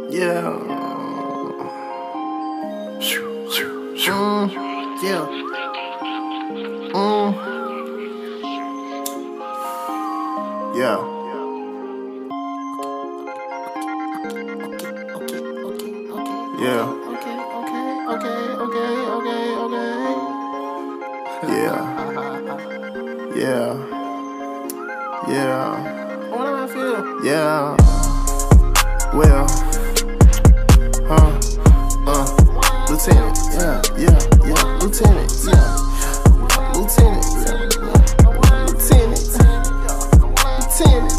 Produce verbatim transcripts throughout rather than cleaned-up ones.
Yeah. Mm, yeah. Mm. Yeah. Yeah. Okay, okay, okay, okay, okay, okay. Yeah. Yeah. Yeah. What do I feel? Yeah. Well. Huh. Uh. Lieutenant. Yeah. Yeah. Yeah. Lieutenant. Yeah. Lieutenant. Yeah. Lieutenant. Lieutenant.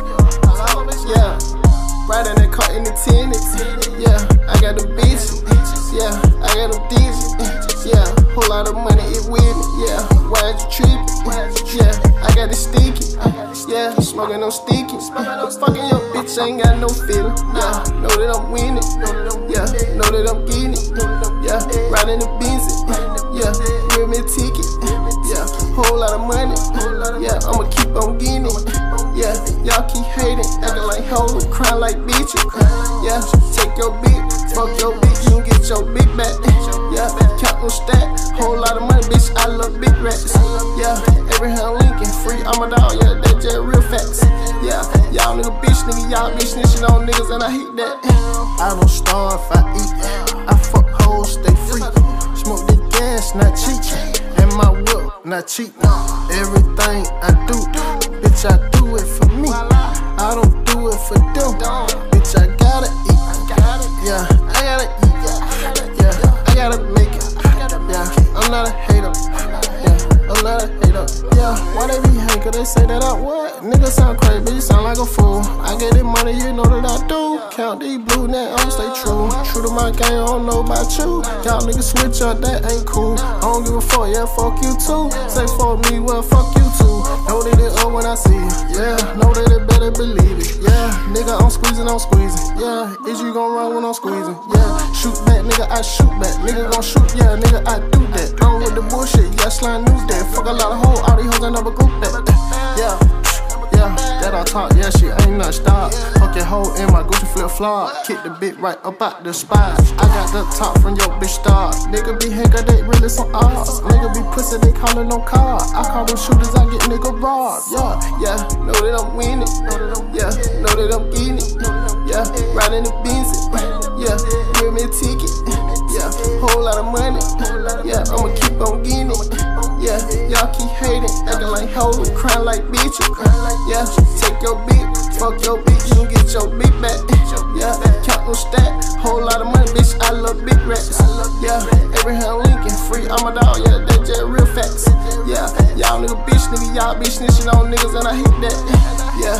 Yeah. Riding that car in the tenant. Yeah. I got the bitches. Yeah. I got them digits. Yeah. Whole lot of money, it with me. Yeah. Why'd you trippin'? Yeah. I got it sticky. Yeah. Smoking no sticky. Fucking your bitch, ain't got no feeling. Yeah. Know that I'm winning. Yeah. Know that I'm getting it. Yeah. Riding the Benz. Yeah. Give me a ticket. Yeah. Whole lot of money. Yeah. I'ma keep on getting it. Yeah. Y'all keep hating, acting like hoes, crying like bitches. Yeah. Take your bitch, fuck your bitch, you can get your big back. Yeah. Count no stack, whole lot of money, bitch. I love big racks. Yeah. Abraham Lincoln, free, I'm a dog. Yeah. That just real facts. Yeah. Y'all nigga bitch, nigga, y'all be snitching on niggas, and I hate that. I don't starve, I eat. I fuck hoes, stay free. Smoke the gas, not cheap. And my whip, not cheap. Everything I do, bitch, I do it for me. I don't do it for them. Bitch, I gotta eat. Yeah, I gotta eat. Yeah, I gotta make it. Yeah, I'm not a hater. Yeah, I'm not a hater. Yeah, why they be hating? Cause they say that I what? Nigga sound crazy, but you sound like a fool. I get it money, you know that I do. Count these blue, now I'ma stay true. True to my game, I don't know about you. Y'all niggas switch up, that ain't cool. I don't give a fuck, yeah, fuck you too. Say fuck me, well, fuck you too. Know that it up when I see it. Yeah, know that it better believe it. Yeah, nigga, I'm squeezing, I'm squeezing. Yeah, is you gon' run when I'm squeezing? Yeah, shoot back, nigga, I shoot back. Nigga gon' shoot, yeah, nigga, I do that. I'm with the bullshit, yeah, slime news that. Fuck a lot of hoes, all these hoes, I never group that. Yeah, yeah, that I talk, yeah, shit ain't nothing stop. Fuck your hoe in my Gucci flip flop. Kick the bit right up out the spot. I got the top from your bitch star. Nigga be hanger, they really some odds. Nigga be pussy, they callin' no car. I call them shooters, I get nigga robbed. Yeah, yeah, know that I'm winning. Yeah, know that I'm getting it. Yeah, riding the Benz. Yeah, give me a ticket. Yeah, whole lot of money. Yeah, I'ma keep on getting it. Yeah, y'all keep hating, acting like hoes, crying like bitches. Yeah, take your bitch, fuck your bitch, you can get your big back. Yeah, count no stack, whole lot of money, bitch. I love big racks. Yeah, Abraham Lincoln, free, I'm a dog. Yeah, that just real facts. Yeah, y'all nigga bitch, nigga, y'all be snitching on niggas, and I hate that. Yeah.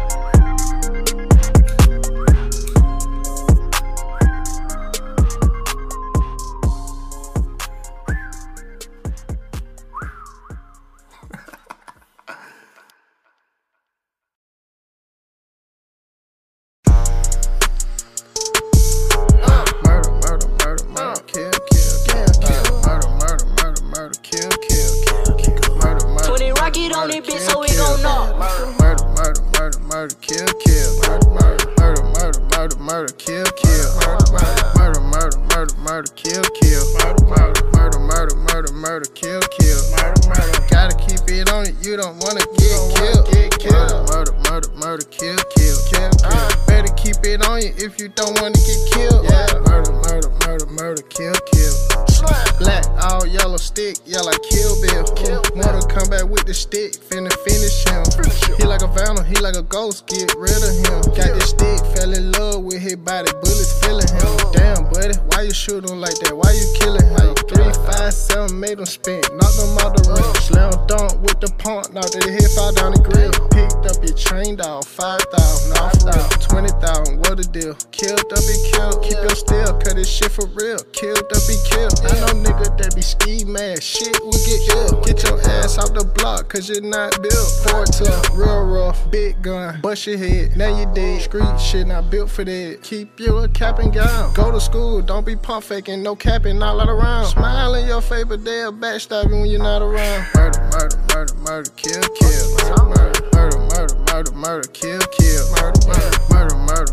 On this bitch, so we gon' know. Murder, murder, murder, murder, kill, kill. Murder, murder, murder, murder, murder, murder, kill, kill. Murder, murder, murder, murder, murder, kill, kill. Murder, murder, murder, murder, murder, murder, kill, kill. Murder, murder, gotta keep it on it. You don't wanna get killed. Get killed. Murder, murder, murder, kill, kill, kill, kill. Better keep it on you if you don't wanna get killed. Yeah. Murder, murder, murder, murder, kill, kill. Black, all yellow stick, yeah, like Kill Bill. Mortal Kombat with the stick, finna finish him. He like a Venom, he like a ghost, get rid of him. Got this stick, fell in love with his body, bullets filling him. Damn, buddy, why you shoot him like that? Why you killing him? Three, five, seven, made him spin, knocked him out the rim. Slam dunk with the pump, knocked his head, fall down the grill. Picked up your chain dog, five thousand, off out, twenty thousand, what a deal. Killed up and killed, keep your still, cut this shit for real. Killed up and killed. I know nigga that be ski mad, shit will get ill. Get your ass off the block, cause you're not built for it. Real rough, big gun, bust your head, now you dead. Street shit not built for that. Keep your cap and gown. Go to school, don't be pump faking, no capping, not lot around. Smile in your face, but they'll backstabbing when you're not around. Murder, murder, murder, murder, kill, kill. Murder, murder, murder, murder, murder, kill, kill. Murder, murder, murder, murder, murder.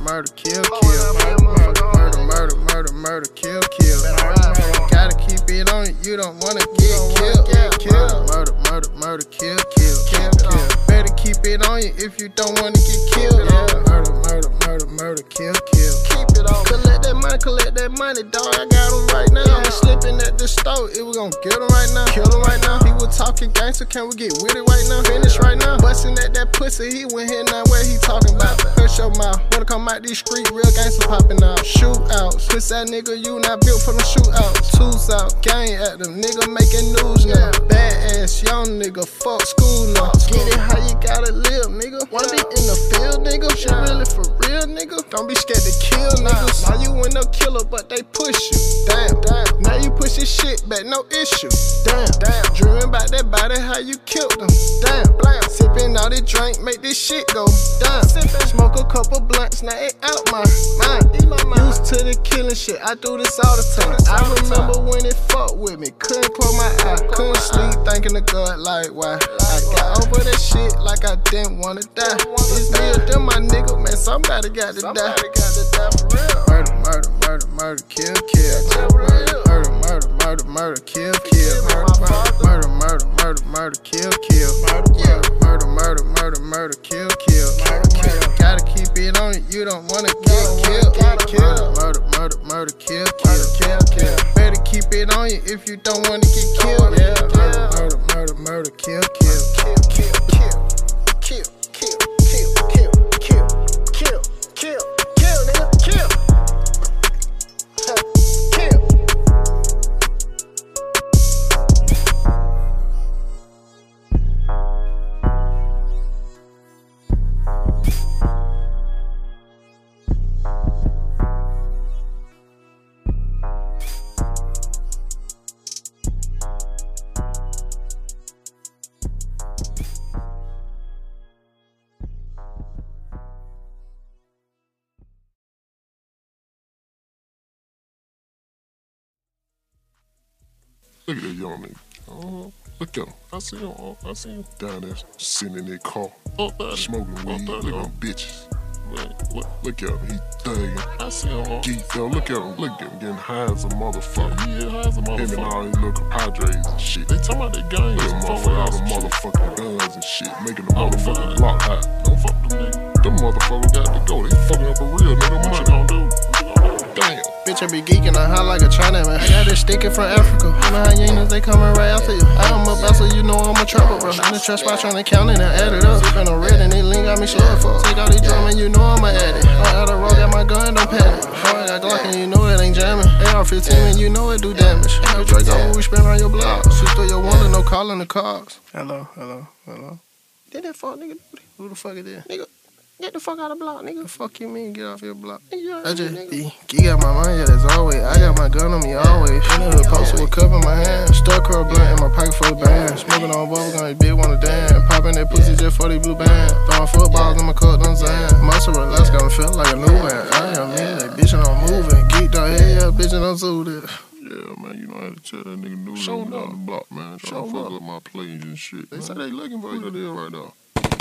murder, kill, kill. Murder, murder, murder, murder, murder, murder, kill, kill. Gotta keep it on you, you don't wanna get killed. Killed. Murder, murder, murder, kill, kill, kill, kill. Better keep it on you if you don't wanna get killed. Murder, murder, murder, murder, kill, kill. Keep it on. Collect that money, collect that money, dog. I got him right now. I'm slipping at the store, it was gon' get him right now. Kill him right now. People talking gangster, can we get with it right now? Finish right now. Bustin' at that pussy, he went here now. Where he talking about? Hush your mouth. Wanna come out these streets, real gangster popping out. Shootouts. Puss that nigga, you not built for them shootouts. Two's out, gang at them, nigga making news now. Badass young nigga, fuck school now. Get it how you gotta live, nigga. Wanna be in the field, nigga? Shit really for real, nigga? Don't be scared to kill niggas. Now you ain't no killer, but they push you. Damn, damn. Now you push your shit back, no issue. Damn, damn. Dreaming about that body, how you killed them. Damn, blam. Sipping all this drink, make this shit go down. Smoke a couple blunts, now it out my mind. Used to the killing shit, I do this all the time. I remember when it fucked with me, couldn't close my eye, couldn't sleep, thinking of God like why. I got over that shit like I didn't wanna die. It's me or them, my nigga, man, somebody got to die. Murder, murder, murder, murder, kill, kill. Murder, murder, murder, murder, kill, kill. Murder, murder, murder, murder, kill, kill. Murder, murder, murder, murder, kill, kill. Gotta keep it on you, you don't wanna get killed. Murder, murder, murder, kill, kill, kill, kill. Better keep it on you if you don't wanna get killed. Murder, murder, murder, murder, kill, kill, kill, kill, kill, kill, kill, kill, kill, kill, kill, kill, nigga, kill. Look at that young nigga. Oh, look at him. I see him. Oh, I see him down there sitting in that car, oh, smoking weed. Look at them bitches. What? What? Look at him. He thugging. I see him. Oh. Geeked up. Look at him. Look at him getting high as a motherfucker. Yeah, high as a motherfucker. Him and all these little compadres and shit. They talking about that gang. Look at motherfucker, all the motherfucking guns and shit, making the motherfucking block high. Don't fuck them niggas. Them motherfuckers got to go. They fucking up a real nigga money. What you gonna do? Damn. Bitch, I be geeking, I high like a Chinaman. I got this sticker from Africa. You know hyenas, they coming right after you. I'm a bastard, you know I'm a trapper, bro. In the trap spot trying to count it and add it up. Sippin' on red and they lean got me short for. Take all these drum and you know I'm a addict. I out of road, got my gun, don't panic. I got Glock and you know it ain't jamming. A R fifteen and you know it do damage. You Drake on we spin on your block. Shoot through your window, no calling the cops. Hello, hello, hello. Did that fuck nigga do it? Who the fuck is that? Nigga. Get the fuck out of the block, nigga. The fuck you mean, get off your block? I just be, he got my money, yeah, as always. I got my gun on me always. In the hood, posted with cup in my hand. Stuck her blunt in my pocket full of bands. Smoking on bubble gum, bitch wanna dance. Popping that pussy just for the blue band. Throwing footballs in my cup, done zan. Muscle relax, got me feel like a new man. I am me, that bitch and I'm moving. Geeked out here, yeah, bitch and I'm zooted. Yeah, man, you know how to tell that nigga new on the block, man. Trying to fuck up my plays and shit. They say they looking for you there right now.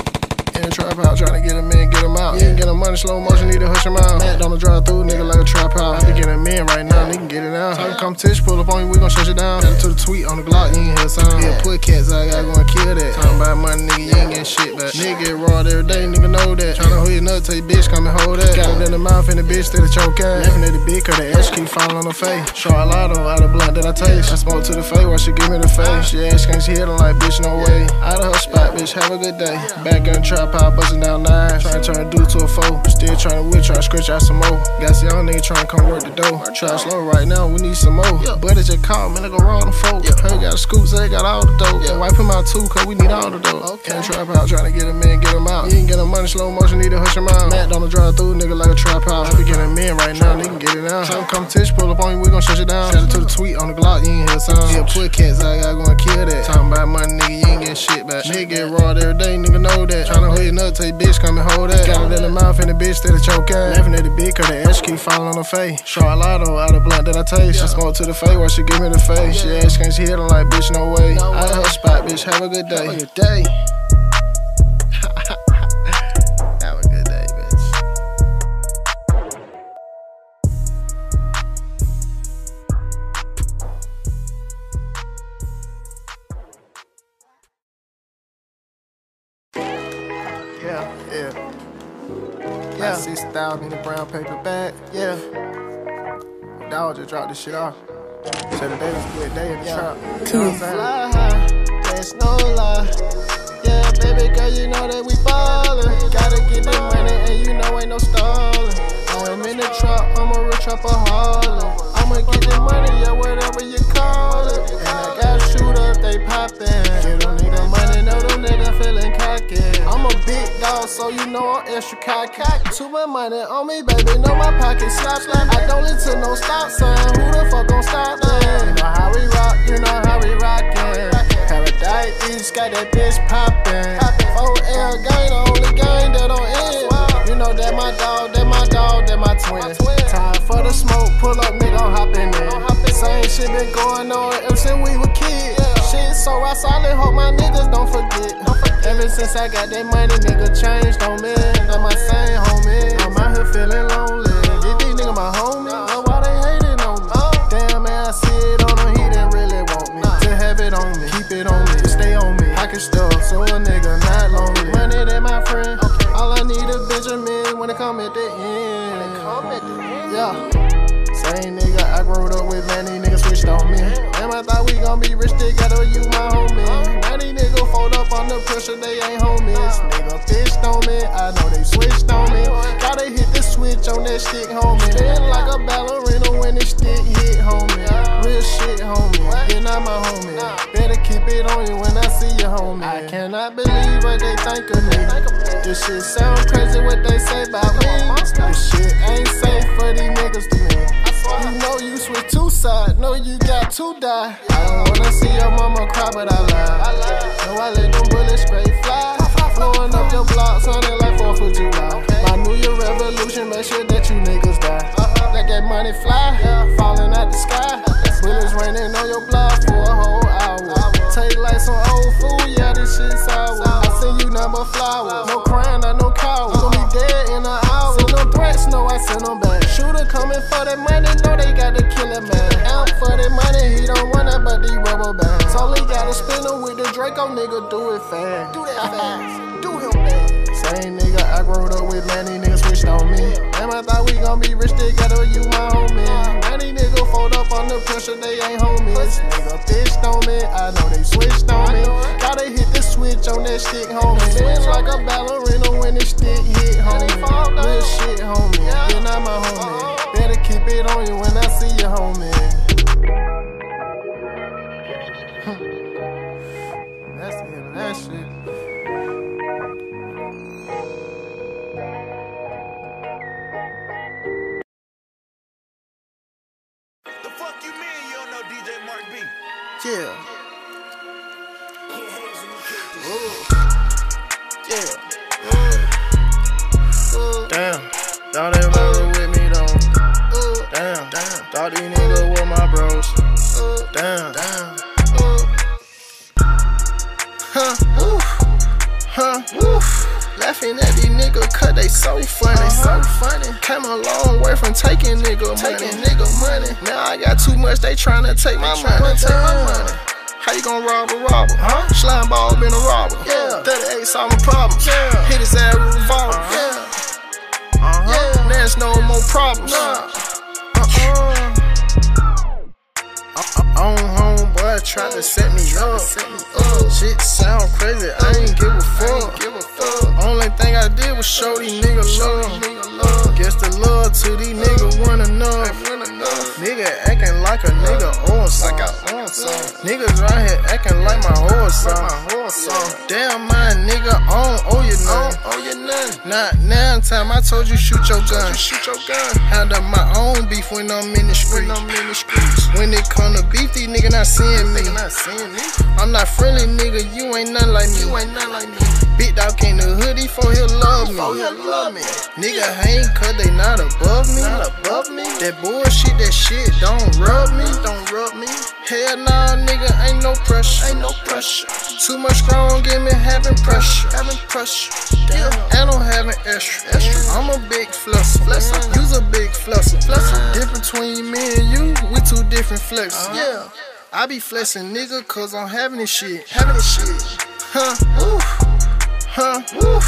In the trap house, tryna get him in, get him out. You ain't get him money, slow motion, need to hush him out. Mad on the drive through, nigga like a trap house. I be getting him in right now, nigga get it out. Time to competition, pull up on you, we gon' shut you down. Got to the tweet on the Glock, you ain't hear sound. Yeah, put cats, I gotta go and kill that. Talking about money, nigga, you ain't getting shit back. Nigga get raw every day, nigga know that. Tryna hold your nut, tell your bitch, come and hold that. Got it in the mouth and the bitch still a choke ass. Laughing at the bitch, cause the ash keep falling on her face. Short lotto, out of blunt that I taste. I smoke to the face while she give me the face. She ass can't she hit her like, bitch, no way. Out of her spot, bitch, have a good day. Back in the trap house, bustin' down nine. Tryna turn a dude to a foe. Still tryna whip, tryna scratch out some more. Got some young nigga tryna come work the dough. Try slow right now, we need some more. But it just called, man, nigga raw them folk. Her got a scoop, they got all the dope. Wipe him out too, cause we need all the dope. Can't trap out, tryna get him in, get him out. You ain't get him money, slow motion, need to hush him out. Matt on the drive through, nigga like a trap house. I be getting him in right now, nigga get it out. Some competition, pull up on you, we gon' shut you down. Shout it to the tweet on the Glock, you ain't hear sound. Yeah, put cats, I gotta go and kill that. Talking about money, nigga, you ain't getting shit back. Nigga get raw every day, nigga know that. Tryna hold your nut, tell your bitch, come and hold that. Got it in the mouth and the bitch still a choke ass. Laughing at the bitch cause the ash keep falling on her face. Short lotto out of blunt that I taste. She smoke to the face while she give me the face. She ass can't she hit her like, bitch, no way. Out of her spot, bitch, have a good day. Good day. Yeah. Yeah. six thousand in the brown paper bag. Yeah. Dog just dropped this shit off. So today was a good day in the yeah. trap. To fly high, there's no lie. Yeah, baby girl, you know that we ballin'. Gotta get the money and you know ain't no stallin'. I'm in the trap, I'm a real trapaholic. I'ma get the money, yeah, whatever you call it. And I got shooters, they poppin'. Get them nigga money, know them nigga feelin' cocky. I'm a big dog, so you know I'm extra cocky. Too much money on me, baby, know my pocket slap slap. I don't listen to no stop sign, who the fuck gon' stop that? You know how we rock, you know how we rockin'. Paradise East got that bitch poppin'. four L gang, the only gang that don't end. You know that my dog, that my dog, that my twin. Time for the smoke, pull up, nigga, I'm hoppin' in. Same shit been going on ever since we were kids. Shit so I solid, hope my niggas don't forget. Ever since I got that money, nigga changed on me. Got my same homie, I'm out here feeling lonely. These, these niggas my homie, know why they hating on me. Damn man, I see it on him, he didn't really want me. To have it on me, keep it on me, stay on me. I can stuff, so a nigga not lonely. Money that my friend, all I need is Benjamin when it come at the end. Yeah. Same nigga I growed up with, man, these niggas switched on me. Damn, I thought we gon' be rich together, you my homie. Now these niggas fold up under pressure, they ain't homies. Nigga bitched on me, I know they switched on me. Gotta hit the switch on that stick, homie. Spin like a ballerina when the stick hit, homie. Real shit, homie, you're not my homie. Better keep it on you when I see you, homie. I cannot believe what they think of me. This shit sound crazy what they say about me. This shit ain't safe for these niggas to me. You know you switch two sides, know you got to die. I don't wanna see your mama cry, but I lie. No, I let them bullets straight fly. Blowing up your block, sounding like fourth of July. My New Year revolution, make sure that you niggas die. Let that money fly, falling out the sky. Bullets raining on your block for a whole hour. Take like some old food, yeah, this shit sour. I send you number flowers, no crying, not no coward. You gon' be dead in an hour. Send them threats, no, I send them back. Shooter coming for that money, know they got to kill a man. Out for that money, he don't want that but these rubber bands. Only gotta spin him with the Draco, nigga, do it fast. Do that fast, do him fast. Same nigga I growed up with, man, these niggas switched on me. Damn, I thought we gon' be rich together, you my homie. Now these niggas fold up under pressure, they ain't homies. Nigga bitched on me, I know they switched on me. Gotta hit the switch on that stick, homie. Spin like a ballerina when the stick hit, homie. Real shit, homie, you're not my homie. Better keep it on you when I see you, homie. That's the end of that shit. The fuck you mean you don't know D J Mark B? Yeah. Yeah. Uh. Damn. Thought they rollin' with me though. Uh. Damn. Damn. Thought these niggas were my bros. Uh. Damn. Damn. Uh. Huh. Oof. Huh. Oof. Laughing at these niggas cause they so funny. Uh-huh. So funny. Came a long way from taking nigga money. Taking nigga money. Now I got too much, they tryna take my money. Take my money. How you gon' rob a robber? Huh? Slime ball been a robber. Yeah. thirty-eight solving problems. Yeah. Hit his ass with a revolver. Uh-huh. Yeah. Uh-huh. Yeah. There's no more problems. Nah. Uh-uh. On homeboy tried to set me up. Uh, shit sound crazy, I ain't give a fuck. Only thing I did was show these niggas love. Guess the love to these niggas wasn't enough. Nigga acting like a nigga or something. Niggas right here acting like my horse song. Damn my nigga, I don't owe you nothing. Not now time I told you shoot your gun. Handle my own beef when I'm in the street. When it come to beef, these niggas not seeing me. I'm not friendly, nigga, you ain't nothing like me. Big dog came to hoodie for he'll love me. Nigga hang cause they not above me. That bullshit, that shit don't rub me. Don't rub me. Hell nah, nigga, ain't no pressure. Ain't no pressure. Too much strong, give me having pressure. Having pressure. Yeah, I don't have an extra. I'm a big flexer. You's a big flexer. Difference between me and you, we two different flexers. Yeah, I be flexing, nigga, cause I'm having this shit. Having this shit. Huh? Oof. Huh? Oof.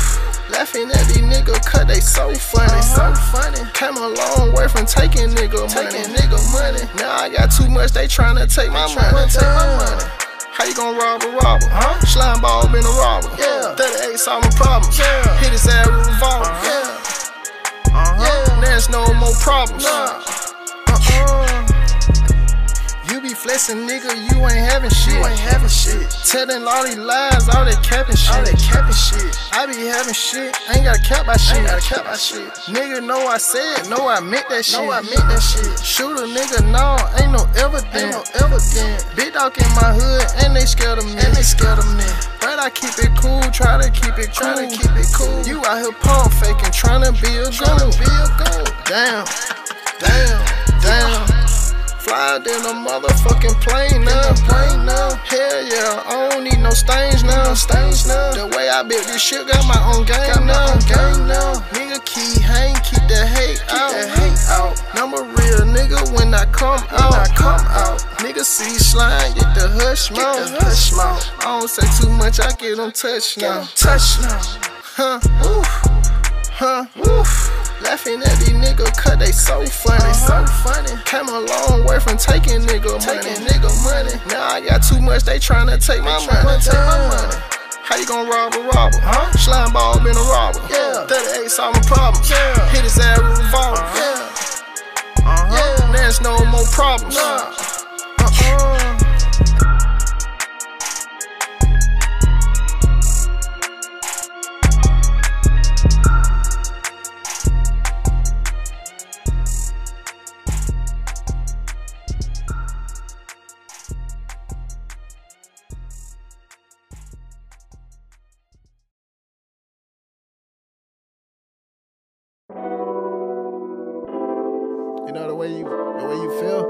Laughing at these niggas cause they so funny, uh-huh. so funny. Came a long way from taking nigga money, taking nigga money. Now I got too much, they tryna take my money, take my money. How you gon' rob a robber? Huh? Slime ball been a robber. Yeah. thirty-eight solving problems. Yeah. Hit his ass with a revolver. Uh-huh. Yeah. Uh-huh. Yeah. There's no more problems. Nah. Uh-uh. You be flexing, nigga, you ain't having shit. You ain't having shit. Telling all these lies, all that capping shit. All that capping shit. I be having shit, ain't gotta cap my shit. Ain't gotta cap my shit. Nigga know I said, know I meant that shit. Know I meant that shit. Shoot a nigga, no, ain't no evidence. Ain't no evidence. Big dog in my hood, and they scared of me. And they scared of me. But I keep it cool, try to keep it cool. Try to keep it cool. You out here pump faking, tryna be a goon. Be a goon. Damn, damn, damn. Fly in a motherfucking plane now, plane now. Hell yeah, I don't need no stains now, stains now. The way I built this shit, got my own game now, game now. Nigga keep hang, keep the hate out, keep the hate out. I'm a real nigga when I come out, when I come out. Nigga see slime, get the hush mouth, hush mouth. I don't say too much, I get them touch now, touch now. Huh, oof, huh, oof. Laughing at these niggas cause they so funny, uh-huh. so funny. Came a long way from taking nigga money, taking nigga money. Now I got too much, they tryna take my money, take my money. How you gon' rob a robber? Huh? Slime ball been a robber. Yeah. thirty-eight solving problems. Yeah. Hit his ass with a revolver. Uh-huh. Yeah. Uh-huh. Yeah. There's no more problems. Nah. Uh-uh. You know the way you, the way you feel?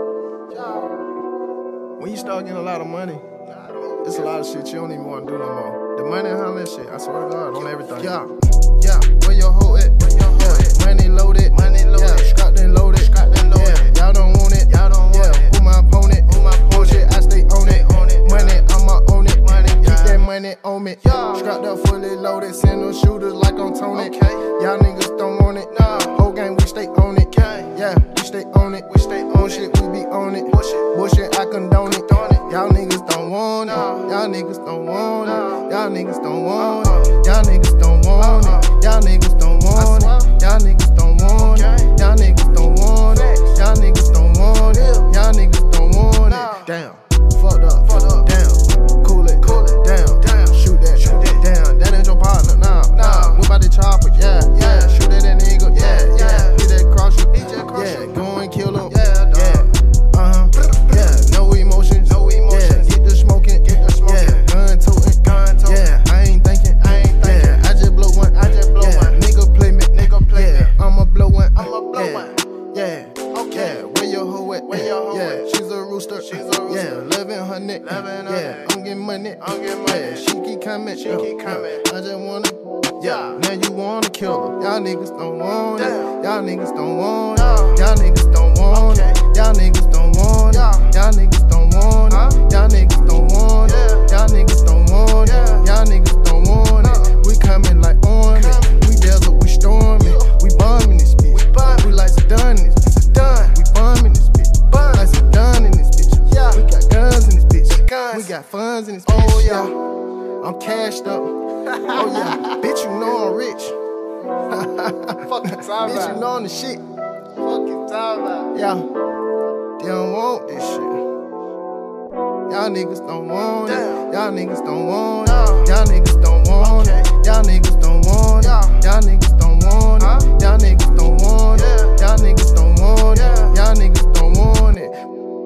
When you start getting a lot of money, it's a lot of shit you don't even want to do no more. The money and all that shit, I swear to God, on everything. Yeah, yeah, where your hoe at? Where your hoe at? Money loaded, money loaded, yeah, strapped and loaded, strapped and loaded. Yeah, y'all don't want it, y'all don't want yeah. it. Who my opponent? Who my bullshit? I stay on it, on it. Money, I'ma own it, money. Keep that money on me. Yeah, strapped up, fully loaded, send them shooters like I'm Tony. Okay, y'all niggas don't want it. Nah, whole gang we stay on it. Yeah, we stay on it, we stay on shit, we be on it. Bullshit, bullshit, I condone it. Y'all niggas don't want it. Y'all niggas don't want it. Y'all niggas don't want it. Y'all niggas don't want it. Y'all niggas don't want it. Y'all niggas don't want it. Y'all niggas don't want it. Y'all niggas don't want it. Y'all niggas don't want it. Damn, fucked up, fucked up. Damn, cool it, cool it. Damn, damn, shoot that, shoot that. Damn, that ain't your partner. Nah, nah. We bout to chop it. Yeah, yeah. Shoot at that nigga. Yeah, yeah. Hit that cross you. Yeah, go and kill him. Yeah, yeah, uh huh. Yeah, no emotions, no emotions. Yeah, get the smoking, get the smoking. Yeah, gun toting, gun toting. Yeah, I ain't thinking, I ain't thinking. Yeah, I just blow one, I just blow yeah, one. Nigga play me, nigga play yeah, me. I'ma blow one, I'ma blow yeah, one. Yeah, okay. Yeah, where your hoe at? Where your hoe yeah, at? She's a rooster. She's a rooster. Yeah, loving her neck. Loving her yeah, neck. I'm getting money, I'm getting money. Yeah, she keep coming, she yeah, keep coming. I just wanna. Yeah, now you wanna kill her. Y'all niggas don't want it. Y'all niggas don't want it. Y'all niggas don't want it. Y'all niggas don't want it. Y'all niggas don't want it. Y'all niggas don't want it. Y'all niggas don't want it. Y'all niggas don't want it. We coming like army. We desert, we storming. We bombing this bitch. We like Saddam in this bitch. We bombing this bitch. Like Saddam in this bitch. We got guns in this bitch. We got funds in this bitch. Oh yeah, I'm cashed up. Oh yeah, bitch, you know I'm rich. Fuck you talking bitch, you know I'm the shit. Fuck you talking about. Yeah, they don't want this shit. Y'all niggas don't want it. Y'all niggas don't want it. Y'all niggas don't want it. Y'all niggas don't want it. Y'all niggas don't want it. Y'all niggas don't want it. Y'all niggas don't want it. Y'all niggas don't want it.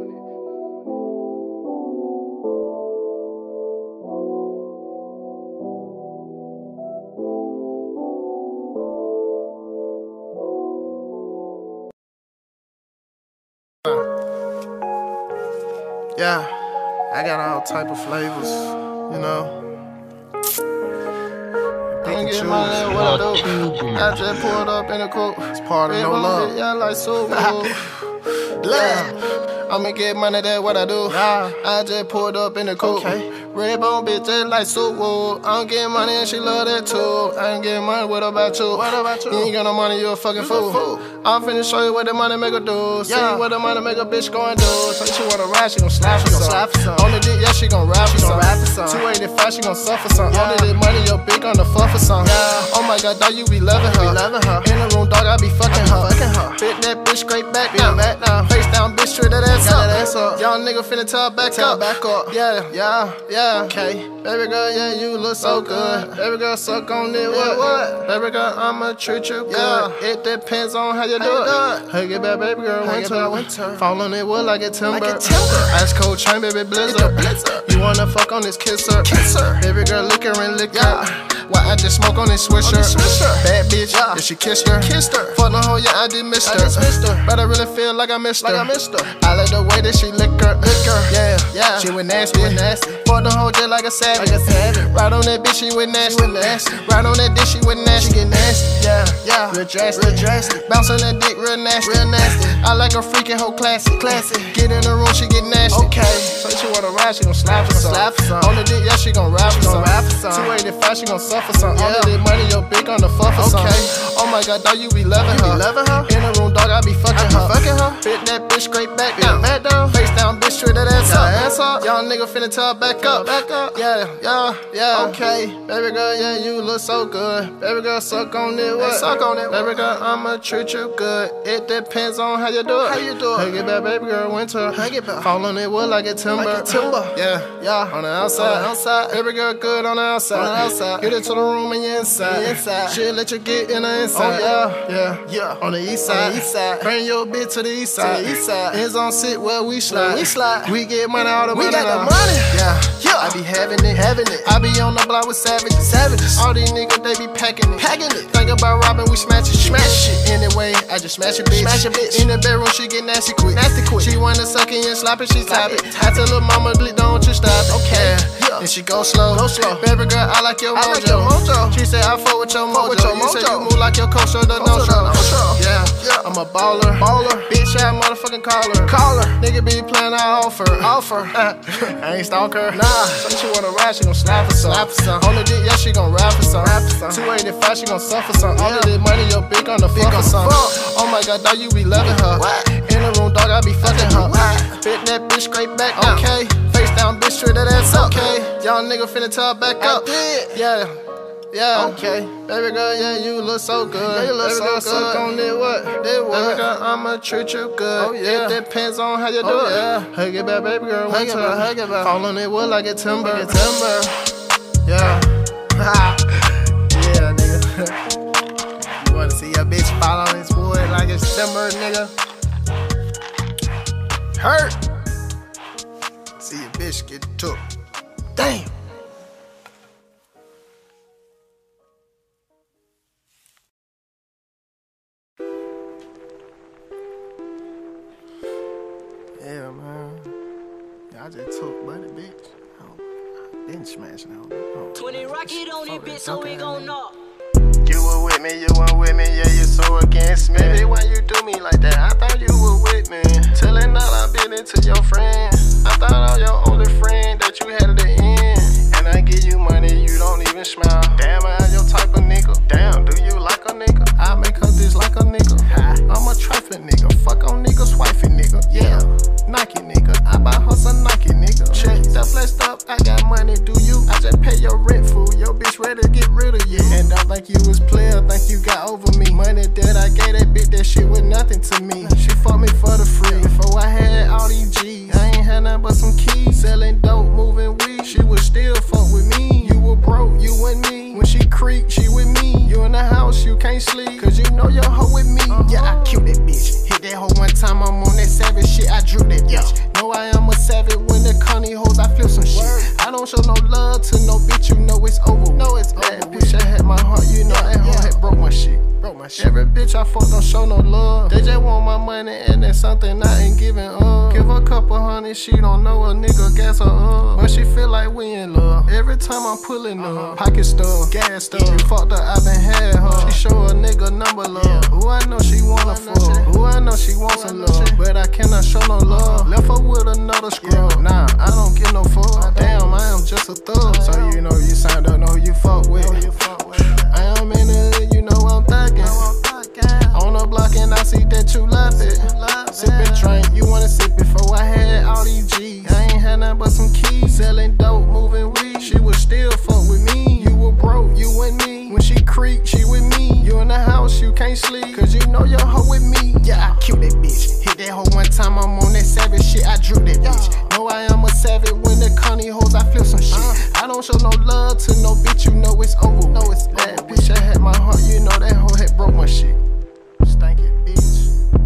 Yeah, I got all type of flavors, you know. I don't get money at what I do. I just pulled up in the coupe. It's part of no love. Yeah, like so yeah, I'ma get money, that's what I do. I just pulled up in the coupe. Red bone bitch just like soup wood. I'm getting money and she love that too. I ain't getting money, what about you? What about you? You ain't got no money, you a fucking fool. fool. I'm finna show you what the money make her do. See yeah. what the money make a bitch go and do. So she wanna ride, she gon' slap for some. On the dick, yeah, she gon' rap for some. two eighty-five, she gon' suffer some. Yeah. Only this money, your bitch on the fuck for some. Yeah. Oh my god, dog, you be loving her. Loving her. In the room, dog, I be fucking her. Fucking her. Fit that bitch straight back down. Back down. Face down, bitch, straight that ass up. That ass up. Y'all nigga finna tell back tell up. Back up. Yeah, yeah, yeah. Okay. Baby girl, yeah, you look so good. Baby girl, suck on it, what? what? Baby girl, I'ma treat you good. Yeah. It depends on how you do it. Hug it back, baby girl, winter. winter. Fall on it wood like a timber. Like a timber. Ice cold chain, baby, blizzard. blizzard. You wanna fuck on this kisser. Kisser. Baby girl, liquor and liquor. Yeah. Why I just smoke on this swisher. On this swisher. Bad bitch, yeah. If she kissed her. Kissed her. Fuck the hoe, yeah, I did miss her. I just missed her. But I really feel like I missed her. Like I missed her. I like the way that she lick her. Lick her. Yeah, yeah. She went nasty. She went nasty. Fuck the hoe just like a savage. Like a savage. Right on that bitch, she went nasty. She went nasty. Right on that dick, she went nasty. She get nasty. Yeah, yeah. Real drastic. Real drastic. Bounce on that dick, real nasty. Real nasty. I like a freaking hoe classic. Classic. Get in the room, she get nasty. Okay. So she wanna ride, she gon' slap for some. Slap for some. On the dick, yeah, she gon' rap for some. Rap for some. two eighty-five, she gon' suffer some. Yeah. All of this money, your bitch on the fuck for some. Okay. Oh my god, dog, you be loving her. You be loving her. In the room, dog, I be fucking her. Fucking her. Fit that bitch straight back down. Back down. Face down, bitch, straight that ass up. Ass up. Y'all nigga finna tell back up. Back up. Yeah, yeah, yeah. Okay. Baby girl, yeah, you look so good. Baby girl, suck on it, what? Suck on it. Baby girl, I'ma treat you good. It depends on how you do it. How you do it? Hug it back, baby girl, winter. Hug it back. Fall on it wood like a timber. Like a timber. Yeah, yeah. On the outside. On the outside. Baby girl, good on the outside. On the outside. Get it to the room and you inside. Inside. She'll let you get in the inside. Oh, yeah, yeah, yeah. On the east side. On the east side. Bring your bitch to the east side. To the east side. Hands on sit where we slide. Where we slide. We get money all the we money. We got now. The money. Yeah, yeah. I be having it, having it. I be on the block with savages, savages. All these niggas they be packing it, packing it. Think about robbing, we smash it, smash shit. Anyway, I just smash a bitch, smash a bitch. In the bedroom, she get nasty quick, nasty quick. She wanna suck it and slap it, she slap it. I tell her mama, don't you stop it. Okay, yeah. And she go slow, go slow. Baby girl, I like your mojo. Like your mojo. She said I fuck with your mojo. With your you mojo. Said you move like your coach or the no show. Yeah, yeah. I'm a baller, baller. Bitch, I motherfucking caller, caller. Nigga be playing, I offer, offer. I ain't stalker, nah. So she wanna ride, she gon' slap for some. Slap for some. On the dick, yeah, she gon' rap for some. Rap for some. two eighty-five, she gon' suffer some. Yeah. All of this money, your bitch on the fuck for some. Oh my god, dog, you be loving her. What? In the room, dog, I be fucking her. What? Fit that bitch straight back down. Okay. Face down, bitch, straight that ass up. Okay. Y'all nigga finna tell back up. Yeah. Yeah, okay. Baby girl, yeah, you look so good. Yeah, you look Baby so girl, good. Suck on it, what? It what? Baby girl, I'ma treat you good. Oh, yeah. It depends on how you do oh, it. Yeah. Hug it back, baby girl. Hug it back, hug it back. Fall on it wood like a timber. Like a timber. Yeah. Yeah, nigga. You wanna see your bitch fall on this wood like it's timber, nigga? Hurt. See your bitch get took. Damn. Yeah, man. Yeah, I just took money, bitch. I been smashing out. twenty rocket on it, bitch, so we gon' knock. You were with me, you weren't with me, yeah, you so against me. Baby, why you do me like that? I thought you were with me. Telling all I've been into your friend. I thought I'm your only friend that you had at the end. And I give you money, you don't even smile. Damn, I am your type of nigga. Damn, do you like a nigga? I make her dislike a nigga. I'm a trifling nigga. Fuck on niggas, wifey nigga. Yeah, Nike nigga. I buy her some Nike nigga. Check the blessed up, I got money, do you? I just pay your rent, fool. Your bitch ready to get rid of you. And I think you was player, think you got over me. Money that I gave that bitch, that shit was nothing to me. She fucked me for the free. Before I had all these G's, I ain't had nothing but some keys. Selling dope, moving weed, she would still fuck with me. You were broke, you and me. When she creep, she with me. You in the house, you can't sleep, cause you know your hoe with me. Uh-huh. Yeah, I killed that bitch. Hit that hoe one time, I'm on that savage shit, I drew that bitch. Yeah. Know I am a savage when the conny hoes, I flip some shit. Word. I don't show no love to no bitch, you know it's over. No, it's over. That bitch, I had my heart, you know that hoe had broke my shit. Broke my shit. Every bitch I fuck don't show no love. They just want my money and that's something I ain't giving up. Give her a couple honey, she don't know a nigga gas her up. But she feel like we in love. Every time I'm pulling up, pocket stuff, gas stuff. You fucked her, I been had her. She show a nigga number love. Who I know she wanna fuck. Who I know she wants some love. But I cannot show no love. Left her with another scrub. Nah, I don't get no fuck. Damn, I am just a can't sleep, cause you know your hoe with me. Yeah, I killed that bitch. Hit that hoe one time, I'm on that savage shit, I drew that bitch. Know I am a savage when the conny hoes, I flip some shit. I don't show no love to no bitch, you know it's over. No, it's bad bitch, I had my heart, you know that hoe had broke my shit. Stank it, bitch.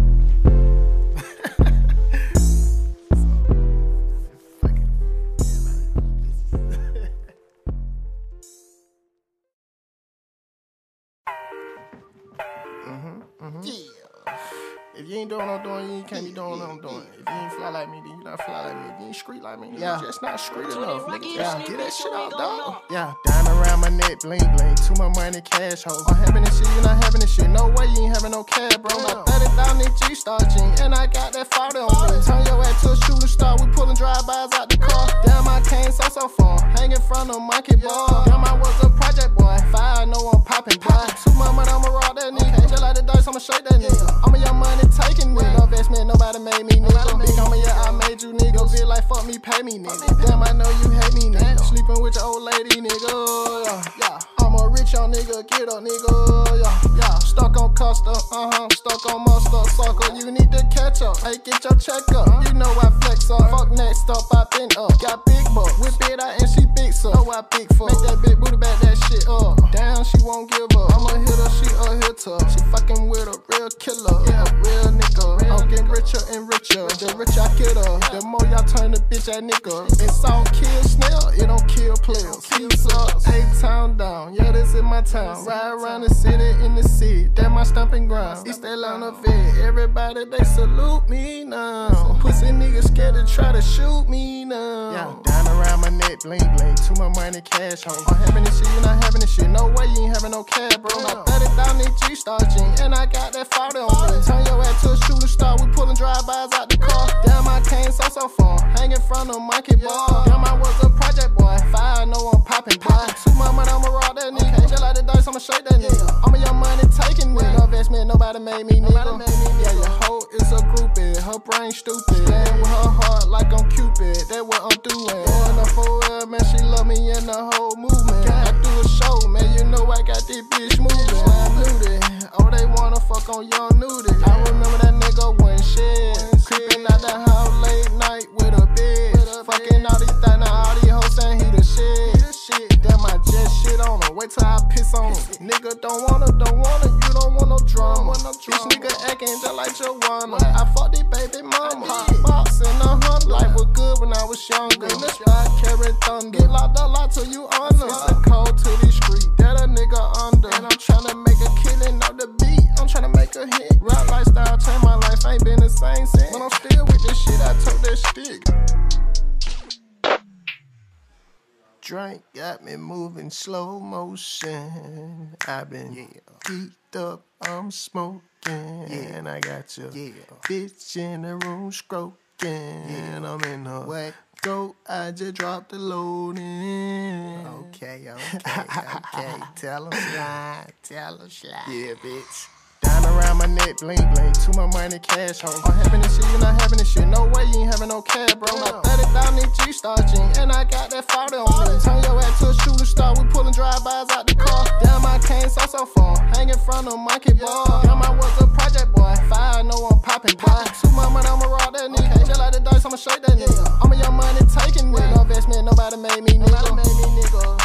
If you ain't doing what I'm doing, you can't be doing what I'm doing. If you ain't fly like me, then you not fly like me. If you ain't street like me, then yeah. you just not street enough. Yeah, get that shit out, dog. Yeah, diamond around my neck, bling bling. Too much money, cash hoe. I'm having this shit, you not having this shit. No way you ain't having no cash, bro. My thirty thousand G-Star jean, and I got that forty on me. Turn your ass to a shooting star, we pulling drive-bys out the car. Damn, I came so so far, hanging from the monkey ball. Damn, I was a project boy. Five, I know I'm popping, boy. Too much money, I'ma rock that nigga. Just like the dice, I'ma shake that nigga. I'm a young money taking nigga. No investment, nobody made me nigga. Big homie, yeah, I made you nigga. Feel like fuck me, pay me nigga. Damn, I know you hate me nigga. Sleeping with your old lady nigga. Yeah, yeah. I'm a rich young nigga, get up nigga. Yeah, yeah. Stuck on custom, uh huh. Stuck on mustard, sucker. You need to catch up. Hey, get your check up. You know I flex up. Fuck next up, I been up. Got big buck, whip it out and she big so. Know I big fuck. Make that big booty back that shit up. Damn, she won't give up. I'm a hitter, she a hitter. She fucking with a real killer, yeah. A real nigga. I'm getting richer and richer. The richer I get her, the more y'all turn the bitch at nigga. It's all kill snail, it don't kill players. Keeps up, A-Town down, yeah, this is my town. Ride around the city in the city, that my stomping ground. East Atlanta vet, everybody they salute me now. Pussy niggas scared to try to shoot me now. Yeah, down around my neck, bling bling. Too much money, cash hoe. I'm having this shit, you not having this shit. No way you ain't having no cash, bro. My thirty thousand G-Star jean, and I got that forty on me. Turn your ass to a shooting star, we pulling drive-bys out the car. Damn, I came so so far, hanging from the monkey ball. Damn, I was a project boy. Five, I know I'm popping, boy. Too much money, I'ma rock that nigga. Just like the dice, I'ma shake that nigga. I'm a young money taking nigga. No investment, nobody made me nigga. Yeah, your hoe is a groupie, her brain stupid. Playing with her heart like I'm Cupid, that's what I'm doing. Going up for her, man, she love me in the whole movement. I do a show, man, you know I got this bitch moving. I knew that, oh they wanna fuck on young nudie. I remember that nigga when shit, creeping out the house late night with a bitch. Fucking all these things, now all these hoes saying he the shit. Damn, I just shit on him, wait till I piss on him. Nigga don't wanna, don't wanna, you don't want no drama. This nigga acting just like Joanna. I fucked this baby mama. Hot box in a hundred. Life was good when I was younger. In the sky carry thunder. Get locked up, locked till you honor. It's a code to these streets that a nigga under. And I'm tryna make a killing off the beat. I'm tryna make a hit. Rap lifestyle changed my life, ain't been the same since. But I'm still with this shit, I took that stick. Drink got me moving slow motion. I've been yeah. geeked up, I'm smoking. Yeah. And I got your yeah. bitch in the room stroking. Yeah. I'm in her what? Go, I just dropped the load in. Okay, okay, okay. Tell them slide, tell them slide. Yeah, bitch. Down around my neck, bling bling. Too much money, cash hoe. I'm having this shit, you not having this shit. No way you ain't having no cash, bro. My thirty thousand G-Star jean, and I got that forty on me. Turn your ass to a shooting star, we pulling drive-bys out the car. Damn, I came so so far, hanging from the monkey ball. Damn, I was a project boy. Five, I know I'm popping, boy. Too much money, I'ma rock that nigga. Just like the dice, I'ma shake that nigga. I'm a young money taking nigga. No investment, nobody made me nigga. Nobody made me nigga.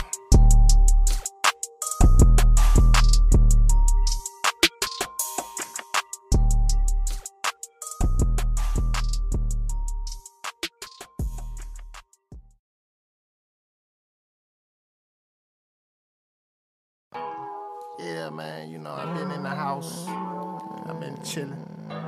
Yeah, man, you know, I've been in the house. I've been chilling.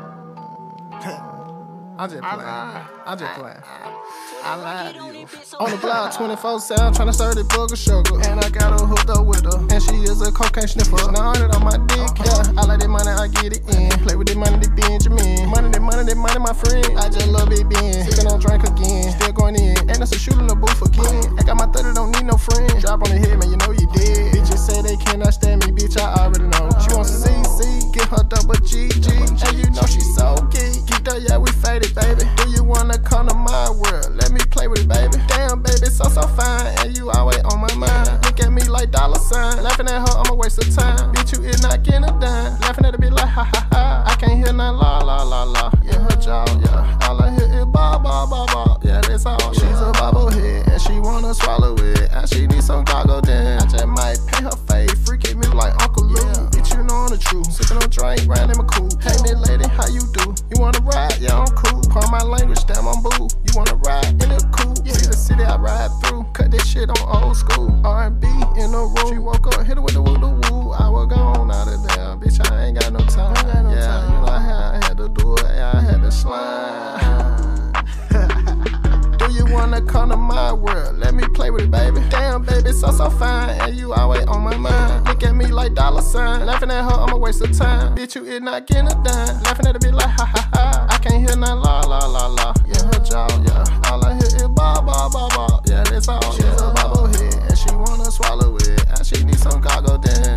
I'm just playing. I'm just playing. I lied to you. On the block twenty-four seven, tryna serve the booger sugar. And I got her hooked up with her. And she is a cocaine sniffer. Now on it on my dick, yeah. I like that money, I get it in. Play with that money, that Benjamin. Money, that money, that money, my friend. I just love it being. Sippin' on drink again. Still going in. And that's a shooter in the booth again. I got my thirty, don't need no friend. Drop on the head, man, you know you dead. Bitches say they cannot stand me, bitch, I already know. She wants C C, get her double G G. And you know she's so geek. Geeked up, yeah, we faded, baby. Do you wanna come to my world? Let me play with it, baby. Damn, baby, so, so fine. And you always on my mind. Look at me like like dollar sign. Laughing at her, I'm a waste of time. Bitch, you is not getting a dime. Laughing at the bitch like ha ha ha. I can't hear nothing la la la la. Yeah, her jaw, yeah. All I hear is ba ba ba ba. Yeah, that's all. She's a bobblehead and she wanna swallow it. And she need some goggle then. I just might pay her face. Freaking me like Uncle Lou. Yeah. Bitch, you know the truth. Sipping on drink, round in my coupe. Hey, big lady, how you do? You wanna ride? Yeah, I'm cool. Part my language, damn, I'm boo. You wanna ride in the coupe? Yeah. See the city I ride through. Cut this shit on old school. R and B in the room. She woke up, hit her with the woo the woo. I was gone out of there. Bitch, I ain't got no time. Got no yeah, time. You know I had, I had to do it. Yeah, I had to slide. Do you wanna come to my world? Let me play with it, baby. Damn, baby, so so fine, and you always on my mind. Look at me like dollar sign. Laughing at her, I'm a waste of time. Bitch, you is not getting a dime. Laughing at the bitch like ha ha ha. I can't hear nothing la la la la. Yeah, her jaw, yeah. All I hear is ba ba ba ba. Yeah, that's all. She's yeah. a bobblehead, and she wanna swallow it, and she need some goggle then.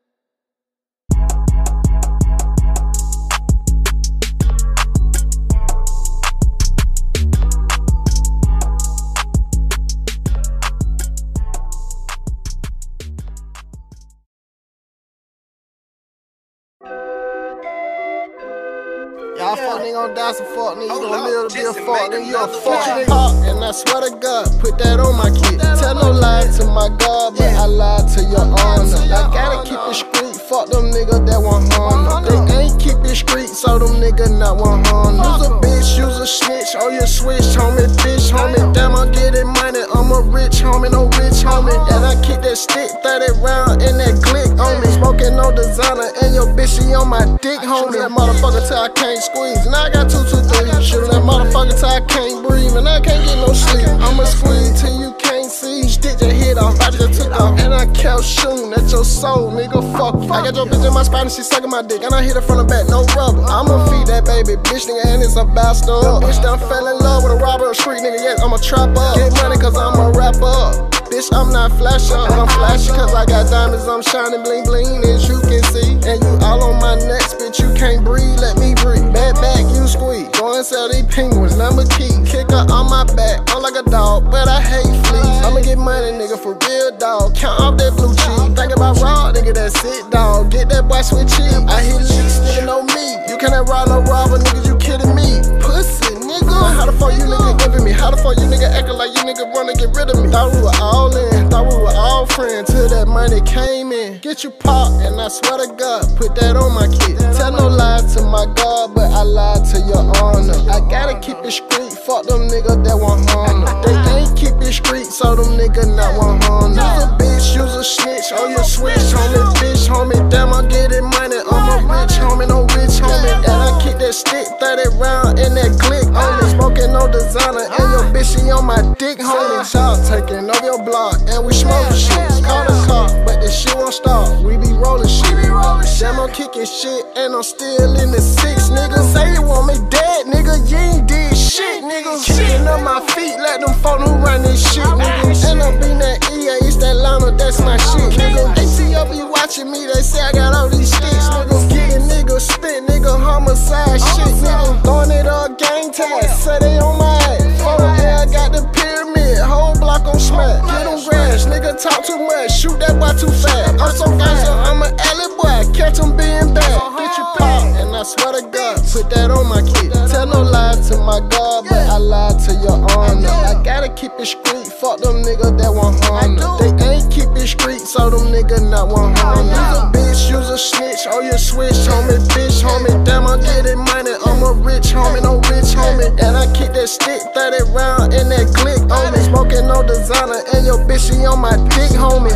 Y'all fuck nigga gon' die some fuck nigga. You gon' live to be a fuck nigga. You a fuck nigga. And I swear to God, put that on my kid. Tell no lie to my God, but I lied to your honor. I gotta keep it street. Fuck them niggas that want harm. They ain't keep it street, so them niggas not want harm. Use a bitch, use a snitch. Oh, you switch, homie, bitch, homie. Damn, I'm getting money. I'm a rich homie, no rich homie. And I keep that stick, thirty round, and that click on me. Smoking no designer, and your bitch, she on my dick, homie. That motherfucker till I can't squeeze. And I got two, two, three. Shooting that motherfucker till I can't breathe. And I can't get no sleep. I'ma squeeze till you can't see. Stick your head off, I just took off. And I kept shooting at your soul, nigga. Fuck. I got your bitch in my spot and she sucking my dick. And I hit her from the back, no rubber. I'ma feed that baby bitch, nigga, and it's a bastard. Bitch done fell in love with a robber, a street nigga. Yes, I'm a trapper. Get money cause I'm a rapper. Bitch, I'm not flasher, I'm flashy cause I got diamonds, I'm shining bling bling as you can see. And you all on my nuts, bitch, you can't breathe, let me breathe. Back back, you squeeze, go and sell these penguins, number key. Kick her on my back, I'm like a dog, but I hate fleas. I'ma get money, nigga, for real, dog. Count off that blue cheese. Think about raw, nigga, that's it, dog. Get that boy sweet cheese. I hit leaks, nigga, know me. You cannot ride no robber, nigga, you kidding me. Pussy, nigga. How the fuck you nigga giving me? How the fuck you nigga acting like you nigga wanna get rid of me? Thought we were all in, thought we were all friends till that money came in. Get you popped, and I swear to God, put that on my kid. Tell no lie to my God, but I lied to your honor. I gotta keep it street, fuck them niggas that want harm. They ain't keep it street, so them niggas not want harm. Use a bitch, use a snitch, oh you switch, homie, bitch, homie. Damn, I'm getting money, I'm a rich homie, no rich homie. And I keep that stick, thirty round, and that click on me. Smoking no designer, and your bitch, she on my dick, homie. Shot taking over your block, and we smoking shit. Call the car, but this shit won't stop. We be rolling shit. Damn, I'm kicking shit, and I'm still in the six, nigga. Say you want me dead, nigga, you ain't did shit, nigga. Kicking up my feet, let them folk who run this shit, nigga. And I'm being that E A, it's that Lana, that's my shit, nigga. A T O be watching me, they say I got all these sticks, nigga. Getting nigga spit, nigga, homicide shit, nigga. Throwing it up, gang tag, say they on my ass. Oh yeah, I got the pyramid, whole block on smack. Get them grass, nigga talk too much, shoot that boy too fast. I'm so gangster, I'm an alley boy, catch him being bad. Bitch, you pop, and I swear to God, put that on my kid. Tell no lie to my God, but I lied to your honor. I gotta keep it street, fuck them niggas that want harm. They ain't keep it street, so them niggas not want harm. Use a bitch, use a snitch, oh you switch, homie, bitch, homie. Damn, I'm getting money, I'm a rich homie, no rich homie. And I keep that stick, thirty round, and that click on me. Smoking no designer, and your bitch, she on my dick, homie.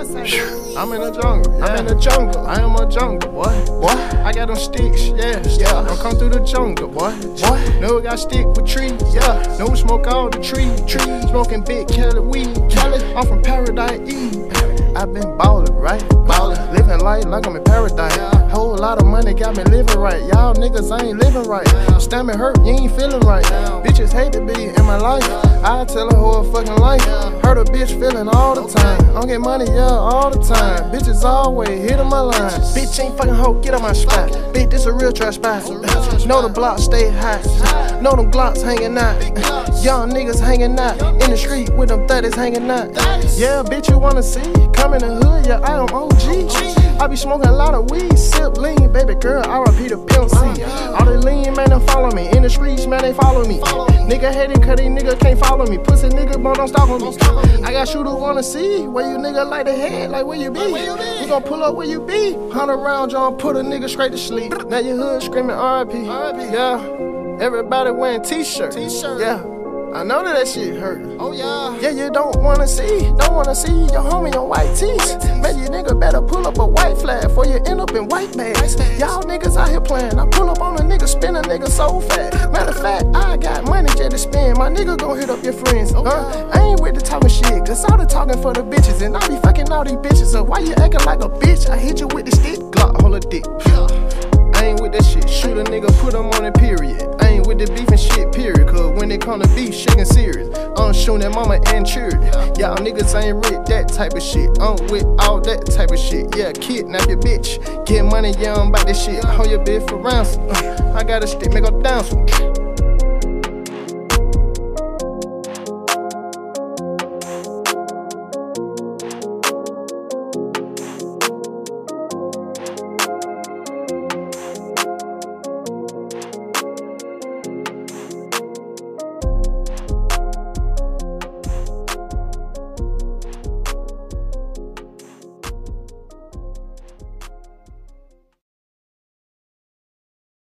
I'm in the jungle, yeah. I'm in the jungle. I am a jungle, boy. Boy, I got them sticks, yeah, yeah. Don't come through the jungle, boy. Boy, no, got stick with trees, yeah. No smoke all the trees, trees. Smoking big Cali weed, Cali. I'm from Paradise Eve. I've been ballin', right? Ballin', living life like I'm in paradise. Yeah. Whole lot of money got me living right. Y'all niggas ain't living right. Yeah. Stomach hurt, you ain't feeling right. Yeah. Bitches hate to be in my life. Yeah. I tell a whole fucking life. Yeah. Hurt a bitch feeling all the time. I get money, yeah, all the time. Bitches always hitting my line. Bitch ain't fucking hoe, get on my spot. Bitch, this a real trash spot. Know the block stay high. Know them glocks hanging out. Young niggas hanging out. In the street with them thirties hanging out. Yeah, bitch, you wanna see? Come in the hood, yeah, I am O G. I be smoking a lot of weed, sip lean, baby girl, R I P the Pimp C. All the lean, man, they follow me. In the streets, man, they follow me. Nigga hate it, cause these nigga can't follow me. Pussy nigga, but don't stop on me. I got shooters wanna see where you nigga like the head, like where you be. We gon' pull up where you be. Hundred round, John, put a nigga straight to sleep. Now your hood screaming R I P. Yeah, everybody wearing t-shirts. Yeah. I know that that shit hurt. Oh yeah. Yeah, you don't wanna see, don't wanna see your homie on white tees. Man, you nigga better pull up a white flag before you end up in white bags. Y'all niggas out here playing. I pull up on a nigga, spin a nigga so fast. Matter of fact, I got money just to spend. My nigga gon' hit up your friends. Huh? I ain't with the talking shit, cause all the talking for the bitches. And I be fucking all these bitches. So why you acting like a bitch? I hit you with the stick, Glock, hold a dick. I ain't with that shit, shoot a nigga, put him on it, period. I ain't with the beef and shit, period. Cause when it come to beef, shit get serious. I'm shooting at mama and children. Y'all niggas ain't with that type of shit. I'm with all that type of shit. Yeah, kidnap your bitch. Get money, yeah, I'm about this shit. Hold your bitch for ransom. Uh, I got a stick, make her dance.